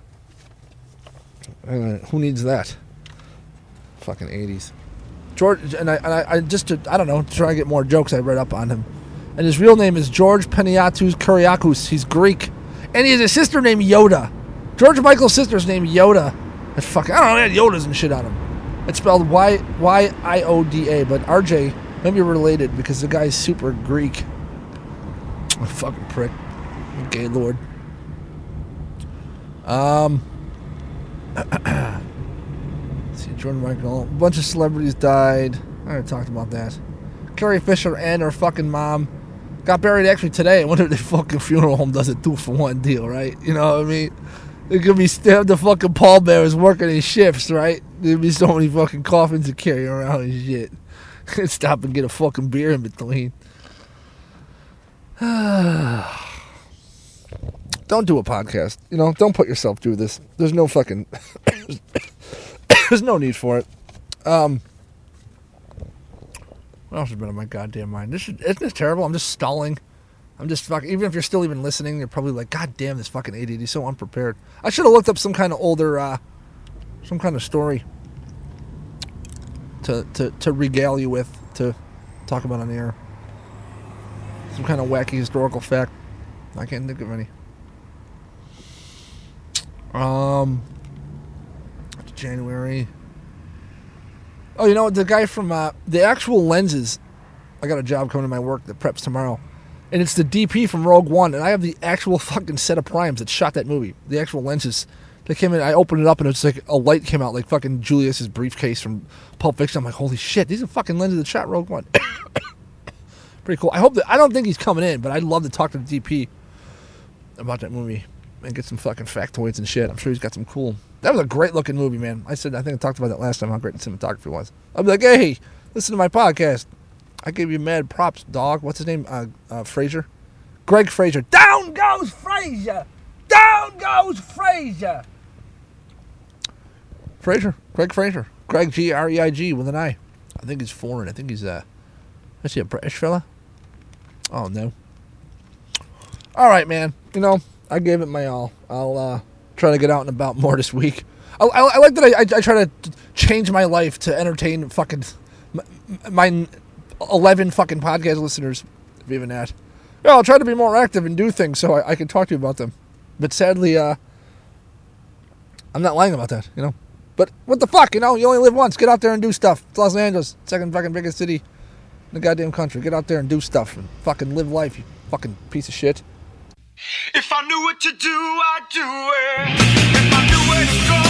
who needs that? Fucking 80s. George, and I just to, I don't know, to try to get more jokes, I read up on him. And his real name is George Peniatus Kyriakos. He's Greek. And he has a sister named Yoda. George Michael's sister's named Yoda. That's fucking, I don't know, they had Yodas and shit on him. It's spelled Y-I-O-D-A, but RJ, maybe you're related because the guy's super Greek. Oh, fucking prick. Gay lord. Let's see, Jordan Michael. A bunch of celebrities died. I already talked about that. Carrie Fisher and her fucking mom got buried actually today. I wonder if the fucking funeral home does a 2-for-1 deal, right? You know what I mean? It could be the fucking pallbearers working in shifts, right? There'd be so many fucking coffins to carry around and shit. Stop and get a fucking beer in between. Don't do a podcast. Don't put yourself through this. There's no fucking... There's no need for it. What else has been on my goddamn mind? Isn't this terrible? I'm just stalling. I'm just fucking... Even if you're still even listening, you're probably like, God damn, this fucking idiot. He's so unprepared. I should have looked up some kind of older... some kind of story to regale you with, to talk about on the air. Some kind of wacky historical fact. I can't think of any. January. Oh, the guy from the actual lenses. I got a job coming to my work that preps tomorrow, and it's the DP from Rogue One, and I have the actual fucking set of primes that shot that movie. The actual lenses that came in. I opened it up, and it's like a light came out, like fucking Julius's briefcase from Pulp Fiction. I'm like, holy shit, these are fucking lenses that shot Rogue One. Pretty cool. I don't think he's coming in, but I'd love to talk to the DP about that movie and get some fucking factoids and shit. I'm sure he's got some cool. That was a great looking movie, man. I think I talked about that last time, how great the cinematography was. I'd be like, hey, listen to my podcast. I give you mad props, dog. What's his name? Fraser? Greg Fraser. Down goes Fraser! Down goes Fraser! Fraser. Greg Fraser. Greg, G-R-E-I-G with an I. I think he's foreign. I think he's, is he a British fella? Oh, no. All right, man. You know, I gave it my all. I'll try to get out and about more this week. I like that I try to change my life to entertain fucking my 11 fucking podcast listeners, if even that. Yeah, I'll try to be more active and do things so I can talk to you about them. But sadly, I'm not lying about that, you know. But what the fuck, you know? You only live once. Get out there and do stuff. It's Los Angeles, second fucking biggest city in the goddamn country. Get out there and do stuff and fucking live life, you fucking piece of shit. If I knew what to do, I'd do it. If I knew where to go,